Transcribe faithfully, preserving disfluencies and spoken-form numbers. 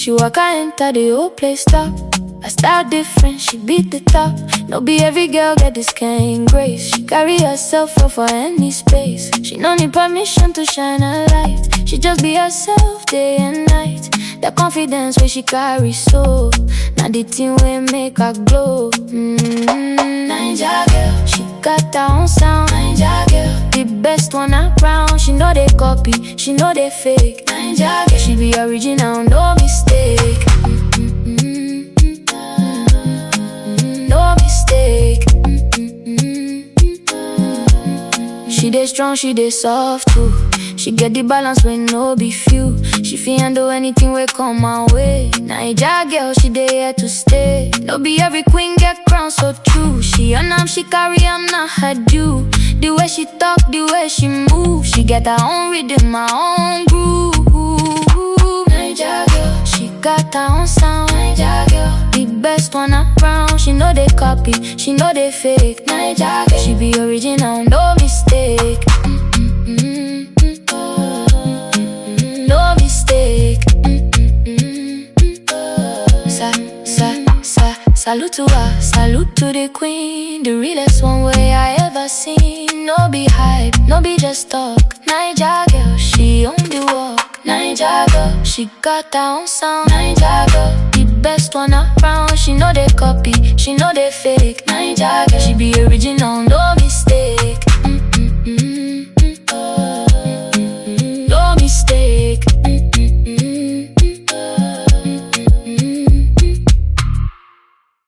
She walk I enter the whole place stop. I style different, she beat the top. No be every girl get this kind grace. She carry herself up for any space. She no need permission to shine a light. She just be herself day and night. The confidence where she carry so. Now the thing will make her glow. mm-hmm. Ninja girl, she got her own sound. Ninja girl, the best one around. She know they copy, she know they fake. Ninja girl, she be original, no mistake. No mistake. She dey strong, she dey soft too. She get the balance when no be few. She fi handle anything wey come my way. Naija girl, she dey here to stay. No be every queen get crown so true. She on am, she carry am, not her due. The way she talk, the way she move, she get her own rhythm, her own groove. Naija girl, she got her own sound. Naija girl, the best one around. She know they copy, she know they fake. Naija girl, she be original, no mistake. No mistake. Sa, sa, sa, salute to her, salute to the queen. The realest one way I ever seen. No be hype, no be just talk. Naija girl, she on the walk. Naija girl, she got her own sound. Naija girl, the best one around. She know they copy, she know they fake. Naija girl, she be original, no